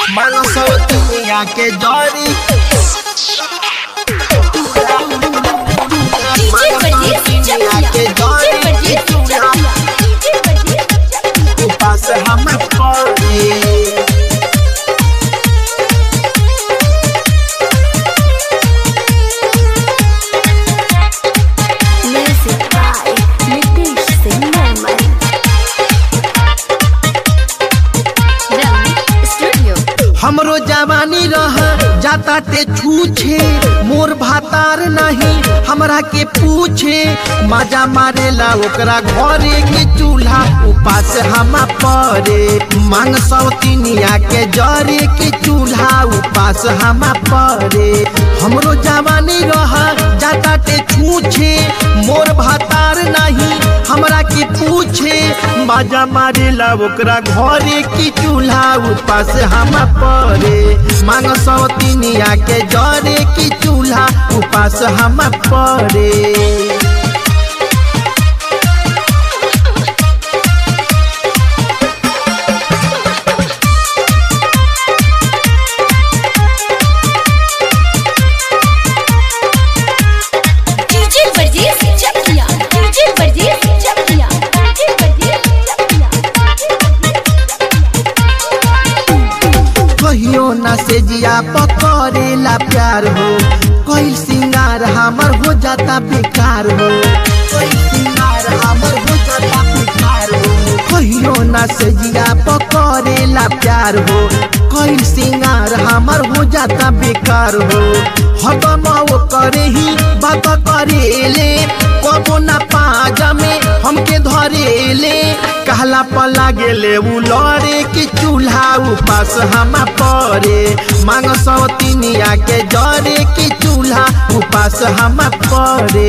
मनसो दुनिया के जरी दुनिया के जरी उपास हम पड़े हमरो जवानी रह जाता ते छूछे मोर भातार नहीं हमरा के पूछे मजा मारेला ओकरा घरे के चूल्हा उपास हम पड़े मांग सौतिनिया के जरे के चूल्हा उपास हम पड़े हमरो जवानी रह जाता ते छूछे मोर भातार नहीं हमरा के पूछे मजा मारेला ओकरा घरे की चूल्हा उपास हम पड़े मांग सौतिनिया के जरे की चूल्हा उपास हम पड़े ना से जिया पकड़ेला प्यार हो कोई सिंगार हमर हो जाता बेकार हो कोई सिंगार हमर हो जाता बेकार हो कहियो ना से जिया पकड़ेला प्यार हो कोई सिंगार हमर हो जाता बेकार हो हदम वो करे ही बात करेले कबो ना पाजा में हमके धरेले कहला पला गेले उ लड़े की चूल्हा उपास हम पड़े मांग सौतिनिया के जरे की चूल्हा उपास हम पड़े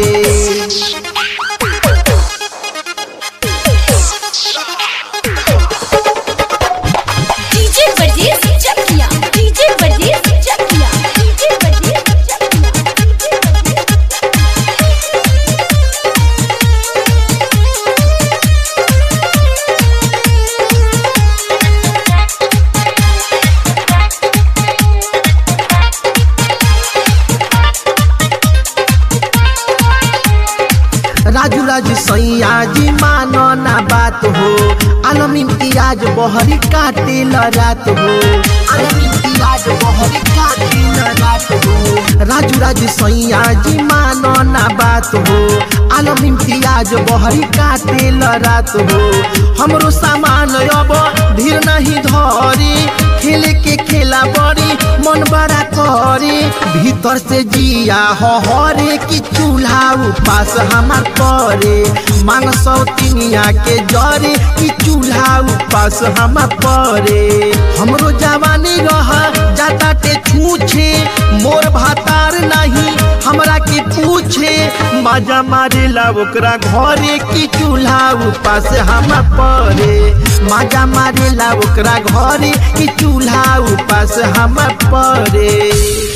राजू राजू सैया जी मानो ना बात हो आलम इम्तियाज बहरी काटे रात हो आलम इम्तियाज बहरी काटे रात हो राजू राजू सैया जी मानो ना बात हो आलम इम्तियाज बहरी काटे रात हो हमरो सामान अब धीर नहीं धरी खेले के खेला बड़ी मन बड़ा करे भीतर से जिया हरे की चूल्हा उपास हमार पड़े मांग सौतिनिया के जरे की चूल्हा उपास हम पड़े हमरो जवानी रह जाता ते छूछे मोर भातार नहीं हमरा के पूछे मजा मारेला ओकरा घरे की चूल्हा उपास हम पड़े मजा मारेला ओकरा घरे की चूल्हा उपास हम पड़े।